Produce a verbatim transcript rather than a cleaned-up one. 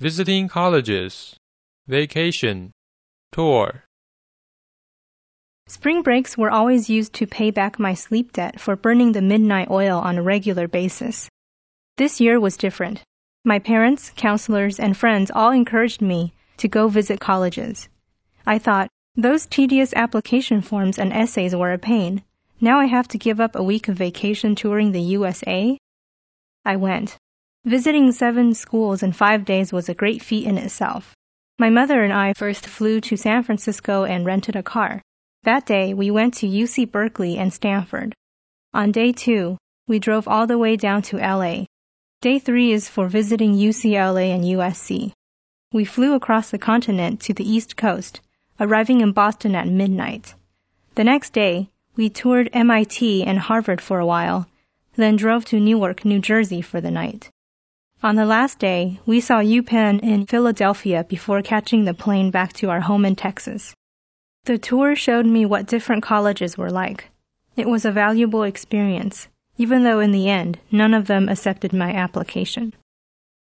visiting colleges, vacation, tour. Spring breaks were always used to pay back my sleep debt for burning the midnight oil on a regular basis. This year was different. My parents, counselors, and friends all encouraged me to go visit colleges. I thought, those tedious application forms and essays were a pain. Now I have to give up a week of vacation touring the U S A? I went. Visiting seven schools in five days was a great feat in itself. My mother and I first flew to San Francisco and rented a car. That day, we went to U C Berkeley and Stanford. On day two, we drove all the way down to L A. Day three is for visiting U C L A and U S C. We flew across the continent to the East Coast, arriving in Boston at midnight. The next day, we toured M I T and Harvard for a while, then drove to Newark, New Jersey for the night. On the last day, we saw UPenn in Philadelphia before catching the plane back to our home in Texas. The tour showed me what different colleges were like. It was a valuable experience, even though in the end, none of them accepted my application.